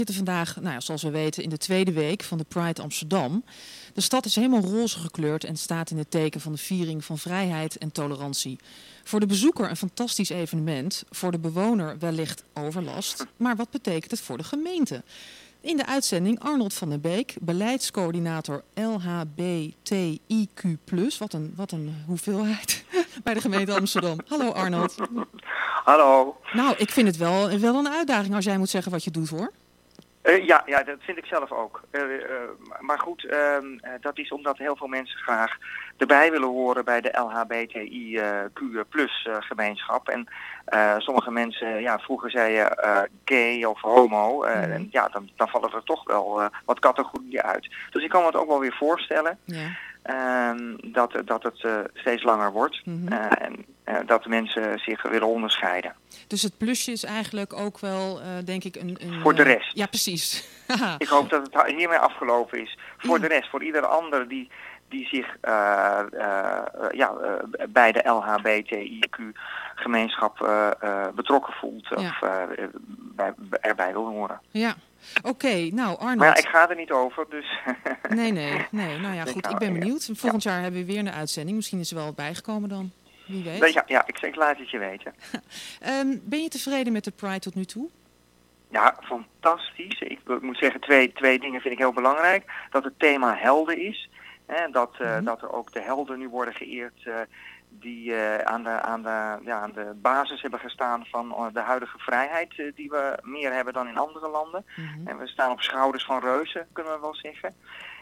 We zitten vandaag, nou ja, zoals we weten, in de tweede week van de Pride Amsterdam. De stad is helemaal roze gekleurd en staat in het teken van de viering van vrijheid en tolerantie. Voor de bezoeker een fantastisch evenement, voor de bewoner wellicht overlast. Maar wat betekent het voor de gemeente? In de uitzending Arnold van den Beek, beleidscoördinator LHBTIQ+. Wat een hoeveelheid bij de gemeente Amsterdam. Hallo Arnold. Hallo. Nou, ik vind het wel een uitdaging als jij moet zeggen wat je doet, hoor. Ja, dat vind ik zelf ook. Maar goed, dat is omdat heel veel mensen graag erbij willen horen bij de LHBTIQ+ gemeenschap. En sommige mensen, vroeger zei je gay of homo. En ja, dan vallen er toch wel wat categorieën uit. Dus ik kan me het ook wel weer voorstellen. Ja. Dat het steeds langer wordt. En dat mensen zich willen onderscheiden. Dus het plusje is eigenlijk ook wel, denk ik, een voor de rest. Ja, precies. Ik hoop dat het hiermee afgelopen is. Voor de rest, voor ieder ander die zich bij de LHBTIQ-gemeenschap betrokken voelt of erbij wil horen. Ja. Oké, nou Arnold. Maar ja, ik ga er niet over, dus... Nee. Nou ja, goed, ik ben benieuwd. Volgend jaar hebben we weer een uitzending. Misschien is er wel wat bijgekomen dan. Wie weet. Ja, ik laat het je weten. Ben je tevreden met de Pride tot nu toe? Ja, fantastisch. Ik moet zeggen, twee dingen vind ik heel belangrijk. Dat het thema helden is. Dat er ook de helden nu worden geëerd die aan de basis hebben gestaan van de huidige vrijheid die we meer hebben dan in andere landen. En we staan op schouders van reuzen, kunnen we wel zeggen.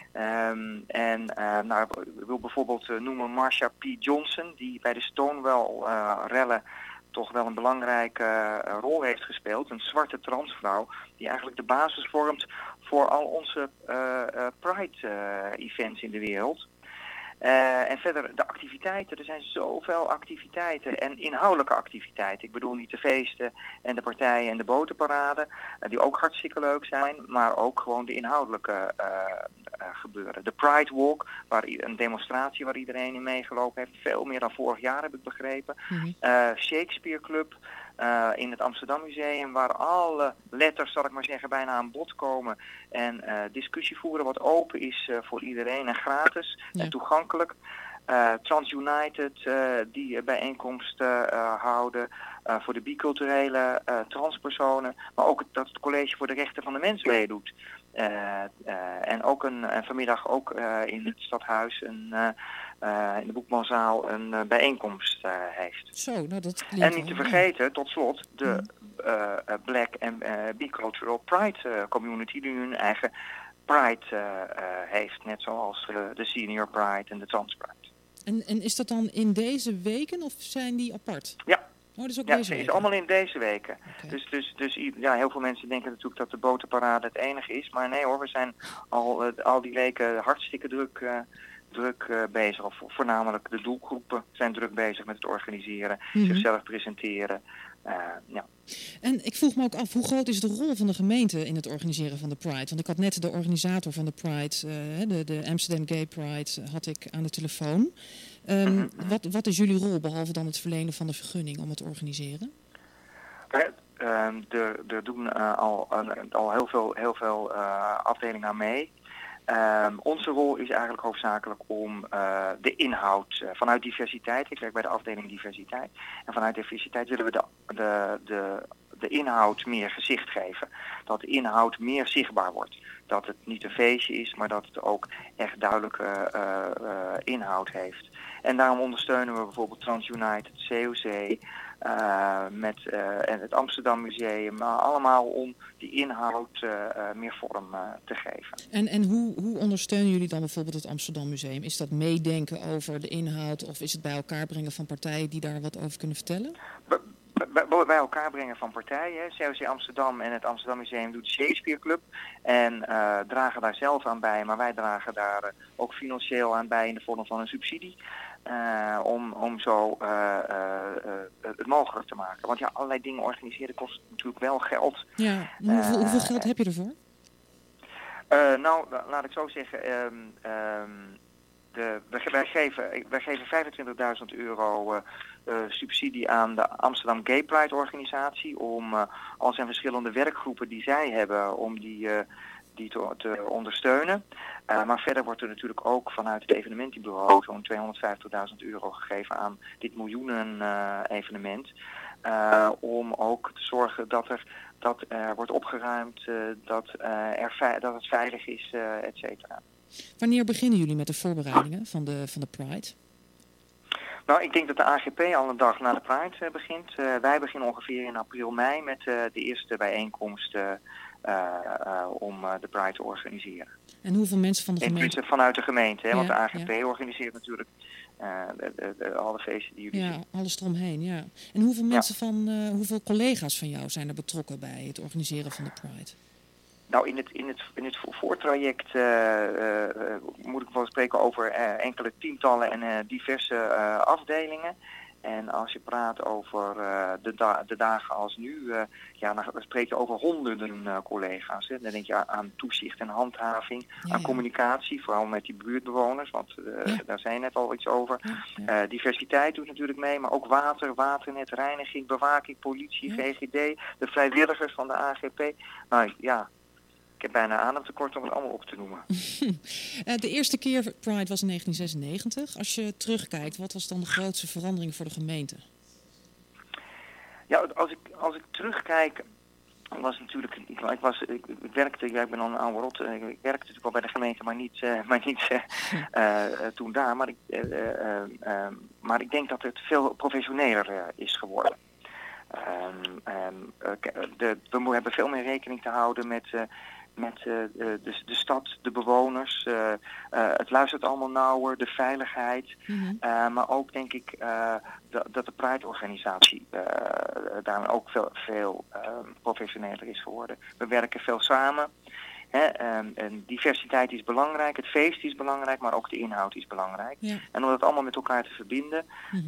Ik wil bijvoorbeeld noemen Marsha P. Johnson, die bij de Stonewall-rellen toch wel een belangrijke rol heeft gespeeld. Een zwarte transvrouw die eigenlijk de basis vormt voor al onze Pride-events in de wereld. En verder de activiteiten. Er zijn zoveel activiteiten en inhoudelijke activiteiten. Ik bedoel niet de feesten en de partijen en de botenparade, die ook hartstikke leuk zijn, maar ook gewoon de inhoudelijke gebeuren. De Pride Walk, een demonstratie waar iedereen in meegelopen heeft. Veel meer dan vorig jaar, heb ik begrepen. Shakespeare Club. In het Amsterdam Museum, waar alle letters, zal ik maar zeggen, bijna aan bod komen. En discussie voeren wat open is voor iedereen en gratis en toegankelijk. TransUnited, die bijeenkomsten houden voor de biculturele transpersonen. Maar ook dat het College voor de Rechten van de Mens meedoet. En ook vanmiddag ook in het stadhuis in de Boekmanzaal een bijeenkomst heeft. Zo, nou dat en niet te vergeten, tot slot, de Black en Bicultural Pride Community die hun eigen Pride heeft. Net zoals de Senior Pride en de Trans Pride. En is dat dan in deze weken of zijn die apart? Ja. Oh, dus ook ja, deze het is allemaal in deze weken. Okay. Dus heel veel mensen denken natuurlijk dat de botenparade het enige is. Maar nee hoor, we zijn al die weken hartstikke druk bezig. Of voornamelijk de doelgroepen zijn druk bezig met het organiseren, zichzelf presenteren. En ik vroeg me ook af, hoe groot is de rol van de gemeente in het organiseren van de Pride? Want ik had net de organisator van de Pride, de Amsterdam Gay Pride, had ik aan de telefoon. Wat is jullie rol, behalve dan het verlenen van de vergunning om het te organiseren? Er doen al heel veel afdelingen aan mee. Onze rol is eigenlijk hoofdzakelijk om de inhoud vanuit diversiteit. Ik werk bij de afdeling diversiteit. En vanuit diversiteit willen we de inhoud meer gezicht geven. Dat de inhoud meer zichtbaar wordt. Dat het niet een feestje is, maar dat het ook echt duidelijke inhoud heeft. En daarom ondersteunen we bijvoorbeeld TransUnited, COC, en het Amsterdam Museum. Allemaal om die inhoud meer vorm te geven. En hoe ondersteunen jullie dan bijvoorbeeld het Amsterdam Museum? Is dat meedenken over de inhoud of is het bij elkaar brengen van partijen die daar wat over kunnen vertellen? Bij elkaar brengen van partijen. COC Amsterdam en het Amsterdam Museum doet de Shakespeare Club. En dragen daar zelf aan bij. Maar wij dragen daar ook financieel aan bij in de vorm van een subsidie. Om zo het mogelijk te maken. Want ja, allerlei dingen organiseren kost natuurlijk wel geld. Ja, hoeveel geld heb je ervoor? Nou, laat ik zo zeggen. Wij geven €25.000 subsidie aan de Amsterdam Gay Pride organisatie om al zijn verschillende werkgroepen die zij hebben, om die te ondersteunen. Maar verder wordt er natuurlijk ook vanuit het evenementenbureau zo'n €250.000 gegeven aan dit miljoenen evenement. Om ook te zorgen dat er wordt opgeruimd, dat het veilig is, et cetera. Wanneer beginnen jullie met de voorbereidingen van de Pride? Nou, ik denk dat de AGP al een dag na de Pride begint. Wij beginnen ongeveer in april, mei met de eerste bijeenkomst om de Pride te organiseren. En hoeveel mensen van de gemeente? Vanuit de gemeente, hè, want de AGP organiseert natuurlijk alle feesten die jullie zien. Ja, alles eromheen, ja. En hoeveel mensen hoeveel collega's van jou zijn er betrokken bij het organiseren van de Pride? Nou, in het voortraject moet ik wel spreken over enkele tientallen en diverse afdelingen. En als je praat over de dagen als nu, dan spreek je over honderden collega's. Hè. Dan denk je aan toezicht en handhaving, aan communicatie, vooral met die buurtbewoners, want daar zei je net al iets over. Diversiteit doet natuurlijk mee, maar ook waternet, reiniging, bewaking, politie, GGD, de vrijwilligers van de AGP. Nou ja, ik heb bijna ademtekort om het allemaal op te noemen. De eerste keer Pride was in 1996. Als je terugkijkt, wat was dan de grootste verandering voor de gemeente? Ja, als ik terugkijk, was natuurlijk, ik ben al een oude rot, ik werkte natuurlijk al bij de gemeente, maar niet toen daar. Maar ik denk dat het veel professioneler is geworden. We hebben veel meer rekening te houden met de stad, de bewoners. Het luistert allemaal nauwer, de veiligheid. Maar ook denk ik dat de Pride-organisatie daarmee ook veel professioneler is geworden. We werken veel samen. En diversiteit is belangrijk, het feest is belangrijk, maar ook de inhoud is belangrijk. Ja. En om dat allemaal met elkaar te verbinden,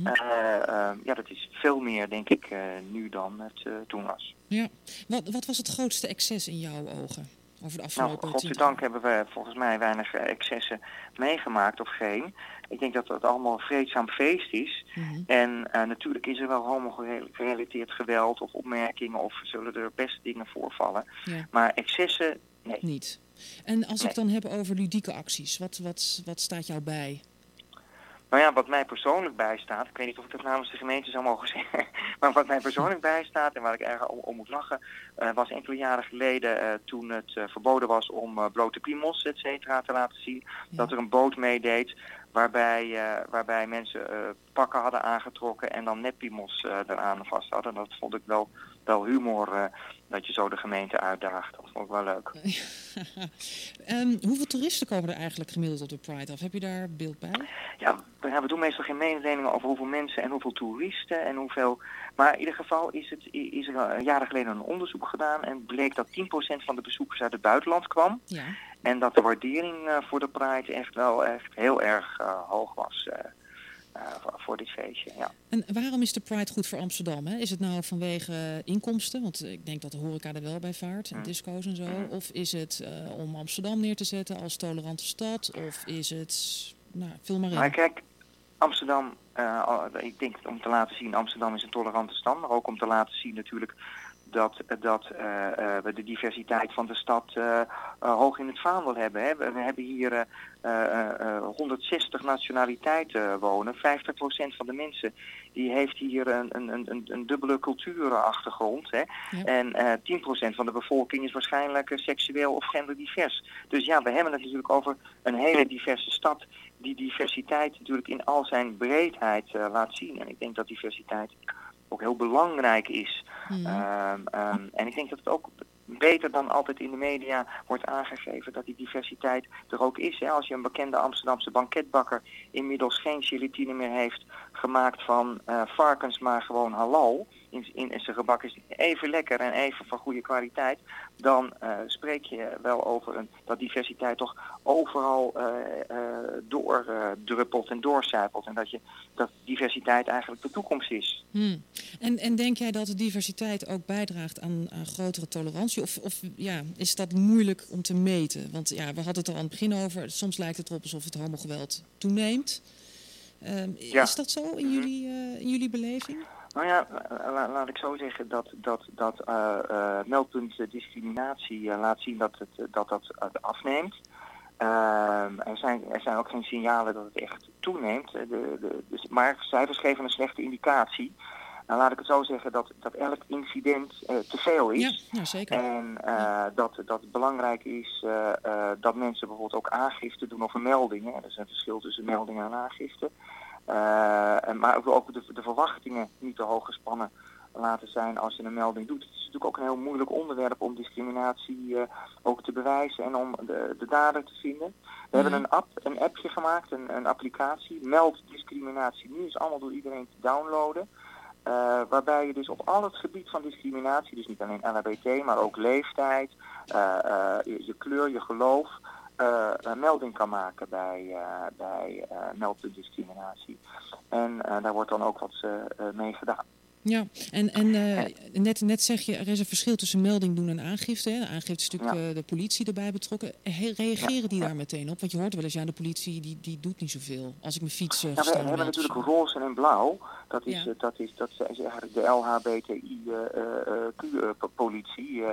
dat is veel meer, denk ik, nu dan het toen was. Ja. Wat was het grootste excess in jouw ogen over de afgelopen godzijdank hebben we volgens mij weinig excessen meegemaakt of geen. Ik denk dat het allemaal een vreedzaam feest is. En natuurlijk is er wel homo-gerelateerd geweld of opmerkingen of zullen er best dingen voorvallen. Ja. Maar excessen, nee. Niet. En als ik het dan heb over ludieke acties, wat staat jou bij? Nou ja, wat mij persoonlijk bijstaat, ik weet niet of ik dat namens de gemeente zou mogen zeggen, maar wat mij persoonlijk bijstaat en waar ik erg om moet lachen, was enkele jaren geleden toen het verboden was om blote piemels, et cetera, te laten zien, dat er een boot meedeed waarbij mensen pakken hadden aangetrokken en dan neppiemels eraan vast hadden. Dat vond ik wel humor, dat je zo de gemeente uitdaagt. Dat vond ik wel leuk. Hoeveel toeristen komen er eigenlijk gemiddeld op de Pride af? Heb je daar beeld bij? Ja, we doen meestal geen mededelingen over hoeveel mensen en hoeveel toeristen en hoeveel. Maar in ieder geval is er jaren geleden een onderzoek gedaan en bleek dat 10% van de bezoekers uit het buitenland kwam. Ja. En dat de waardering voor de Pride echt heel erg hoog was voor dit feestje. Ja. En waarom is de Pride goed voor Amsterdam? Hè? Is het nou vanwege inkomsten? Want ik denk dat de horeca er wel bij vaart, en disco's en zo. Of is het om Amsterdam neer te zetten als tolerante stad? Of is het, vul maar in. Maar kijk, Amsterdam, ik denk om te laten zien, Amsterdam is een tolerante stad. Maar ook om te laten zien natuurlijk dat we de diversiteit van de stad hoog in het vaandel hebben. Hè. We hebben hier 160 nationaliteiten wonen. 50% van de mensen die heeft hier een dubbele cultuurachtergrond. Hè. Ja. En 10% van de bevolking is waarschijnlijk seksueel of genderdivers. Dus ja, we hebben het natuurlijk over een hele diverse stad die diversiteit natuurlijk in al zijn breedheid laat zien. En ik denk dat diversiteit ook heel belangrijk is. En ik denk dat het ook beter dan altijd in de media wordt aangegeven dat die diversiteit er ook is. Hè. Als je een bekende Amsterdamse banketbakker inmiddels geen gelatine meer heeft gemaakt van varkens, maar gewoon halal in zijn gebak is even lekker en even van goede kwaliteit, dan spreek je wel over dat diversiteit toch overal doordruppelt en doorcijpelt. En dat diversiteit eigenlijk de toekomst is. En denk jij dat de diversiteit ook bijdraagt aan grotere tolerantie? Of is dat moeilijk om te meten? Want we hadden het er aan het begin over. Soms lijkt het erop alsof het homogeweld toeneemt. Is dat zo in jullie beleving? Nou ja, laat ik zo zeggen dat meldpunt discriminatie laat zien dat afneemt. Er zijn ook geen signalen dat het echt toeneemt. Maar cijfers geven een slechte indicatie. Nou, laat ik het zo zeggen dat elk incident te veel is. Ja, zeker. En dat het belangrijk is dat mensen bijvoorbeeld ook aangifte doen over meldingen. Er is een verschil tussen meldingen en aangifte. Maar ook de verwachtingen niet te hoog gespannen laten zijn als je een melding doet. Het is natuurlijk ook een heel moeilijk onderwerp om discriminatie ook te bewijzen en om de dader te vinden. We hebben een appje gemaakt, een applicatie, Meld Discriminatie Nu, is allemaal door iedereen te downloaden. Waarbij je dus op al het gebied van discriminatie, dus niet alleen LHBT, maar ook leeftijd, je kleur, je geloof, melding kan maken bij meldpunt discriminatie. En daar wordt dan ook wat mee gedaan. Ja, en net zeg je, er is een verschil tussen melding doen en aangifte. Hè? De aangifte is natuurlijk de politie erbij betrokken. Reageren die daar meteen op? Want je hoort wel eens, de politie die doet niet zoveel. Als ik mijn fiets we hebben natuurlijk roze en blauw. Dat is eigenlijk de LHBTI-politie.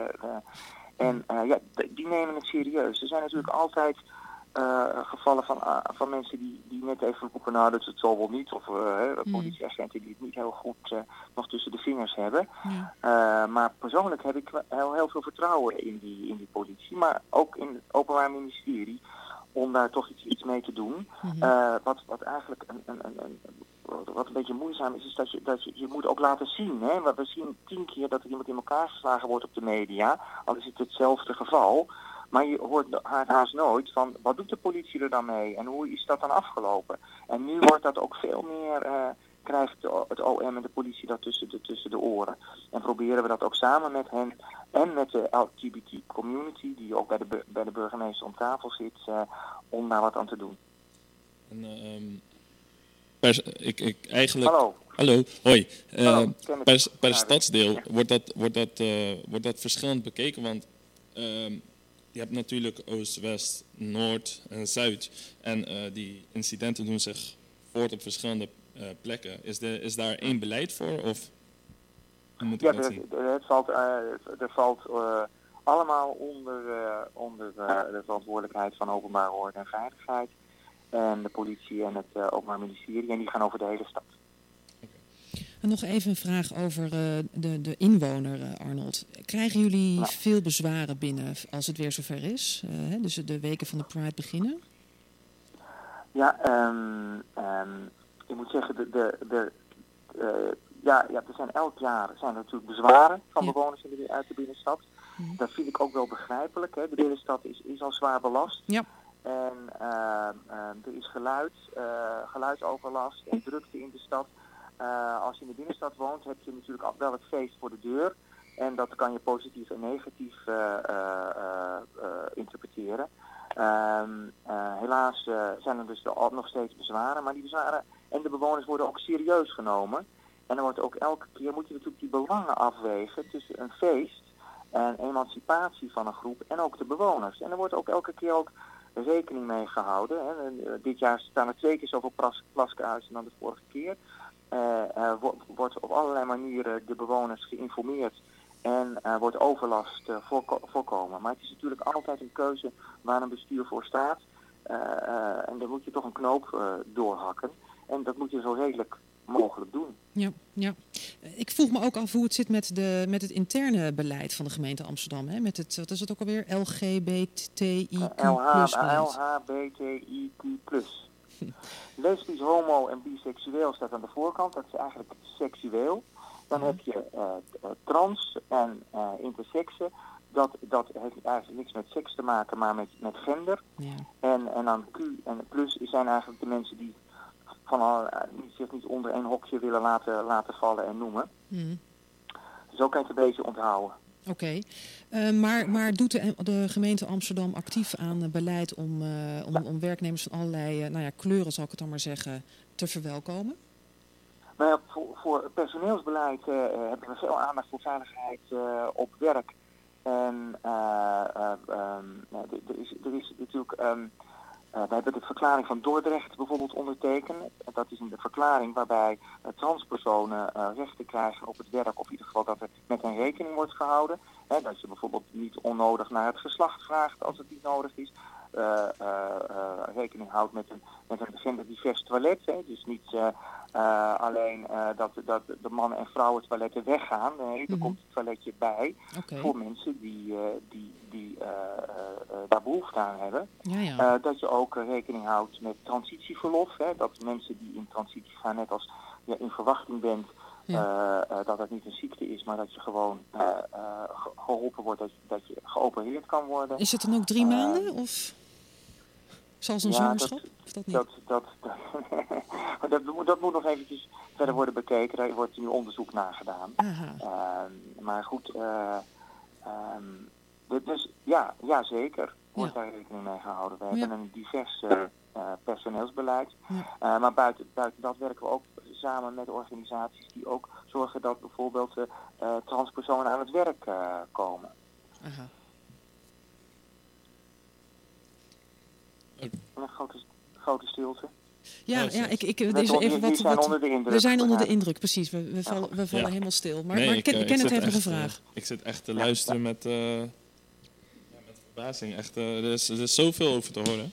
Die nemen het serieus. Er zijn natuurlijk altijd gevallen van mensen die net even roepen, nou dat het zal wel niet, of politieagenten die het niet heel goed nog tussen de vingers hebben. Maar persoonlijk heb ik heel veel vertrouwen in die politie, maar ook in het Openbaar Ministerie, om daar toch iets mee te doen. Wat eigenlijk wat een beetje moeizaam is dat je moet ook laten zien. Hè? Want we zien 10 keer dat er iemand in elkaar geslagen wordt op de media, al is het hetzelfde geval. Maar je hoort haast nooit van, wat doet de politie er dan mee? En hoe is dat dan afgelopen? En nu wordt dat ook veel meer, krijgt het OM en de politie dat tussen de oren. En proberen we dat ook samen met hen en met de LGBT community, die ook bij de burgemeester om tafel zit, om daar wat aan te doen. En, Hallo, hoi. Per Ja. stadsdeel wordt dat verschillend bekeken, want je hebt natuurlijk Oost, West, Noord en Zuid. En die incidenten doen zich voort op verschillende plekken. Is daar één beleid voor? Of moet ik dat zien? Het valt allemaal onder de verantwoordelijkheid van openbare orde en veiligheid. En de politie en het Openbaar Ministerie. En die gaan over de hele stad. En nog even een vraag over de inwoner, Arnold. Krijgen jullie veel bezwaren binnen als het weer zover is? Dus de weken van de Pride beginnen? Ja, ik moet zeggen, er zijn elk jaar natuurlijk bezwaren van bewoners uit de binnenstad. Dat vind ik ook wel begrijpelijk. Hè. De binnenstad is al zwaar belast. Ja. En er is geluidsoverlast en drukte in de stad. Als je in de binnenstad woont, heb je natuurlijk wel het feest voor de deur. En dat kan je positief en negatief interpreteren. Helaas zijn er dus nog steeds bezwaren. Maar die bezwaren en de bewoners worden ook serieus genomen. En dan wordt ook elke keer, moet je natuurlijk die belangen afwegen tussen een feest en emancipatie van een groep en ook de bewoners. En er wordt ook elke keer ook rekening mee gehouden. Hè. Dit jaar staan er 2 keer zoveel plaskruisen dan de vorige keer. Wordt op allerlei manieren de bewoners geïnformeerd en wordt overlast voorkomen. Maar het is natuurlijk altijd een keuze waar een bestuur voor staat. En dan moet je toch een knoop doorhakken. En dat moet je zo redelijk mogelijk doen. Ja. Ik vroeg me ook af hoe het zit met het interne beleid van de gemeente Amsterdam. Hè? Met het, wat is het ook alweer? LGBTIQ+. LHBTIQ+. Lesbisch, homo en biseksueel staat aan de voorkant. Dat is eigenlijk seksueel. Dan heb je trans en interseksen. Dat heeft eigenlijk niks met seks te maken, maar met gender. Ja. En dan Q en plus zijn eigenlijk de mensen die zich niet onder één hokje willen laten vallen en noemen. Mm. Zo kan je het een beetje onthouden. Oké. Maar doet de gemeente Amsterdam actief aan beleid om werknemers van allerlei kleuren, zal ik het dan maar zeggen, te verwelkomen? Nou ja, voor personeelsbeleid hebben we veel aandacht voor veiligheid op werk. En er is natuurlijk... we hebben de verklaring van Dordrecht bijvoorbeeld ondertekend. Dat is een verklaring waarbij transpersonen rechten krijgen op het werk, of in ieder geval dat er met hen rekening wordt gehouden. Dat je bijvoorbeeld niet onnodig naar het geslacht vraagt als het niet nodig is. Rekening houdt met een genderdivers toilet. Dus niet alleen dat de mannen- en vrouwentoiletten weggaan. Nee, er komt een toiletje bij voor mensen die daar behoefte aan hebben. Ja. Dat je ook rekening houdt met transitieverlof. Dat mensen die in transitie gaan, net als je in verwachting bent, dat het niet een ziekte is, maar dat je gewoon geholpen wordt, dat je geopereerd kan worden. Is het dan ook 3 maanden? Of zoals een zwangerschap? Of dat niet? Dat moet nog eventjes verder worden bekeken. Daar wordt nu onderzoek naar gedaan. Maar goed, dus ja, zeker wordt daar rekening mee gehouden. We hebben een divers personeelsbeleid. Maar buiten dat werken we ook samen met organisaties die ook zorgen dat bijvoorbeeld transpersonen aan het werk komen. Een grote stilte. We zijn onder de indruk, precies. We vallen helemaal stil. Maar Kenneth heeft nog een vraag. Ik zit echt te luisteren met verbazing. Echt, er is zoveel over te horen.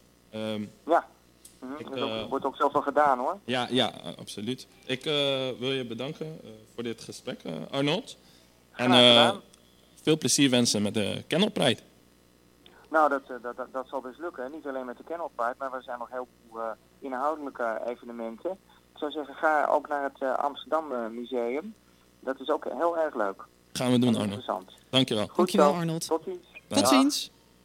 Er wordt ook zoveel gedaan, hoor. Ja, absoluut. Ik wil je bedanken voor dit gesprek, Arnold. En veel plezier wensen met de Kennel Pride. Nou, dat zal best lukken. Niet alleen met de Kennel Pride, maar er zijn nog heel veel inhoudelijke evenementen. Ik zou zeggen, ga ook naar het Amsterdam Museum. Dat is ook heel erg leuk. Gaan we doen, Arnold. Interessant. Dankjewel. Goed, Dankjewel, Arnold. Tot ziens. Tot ziens.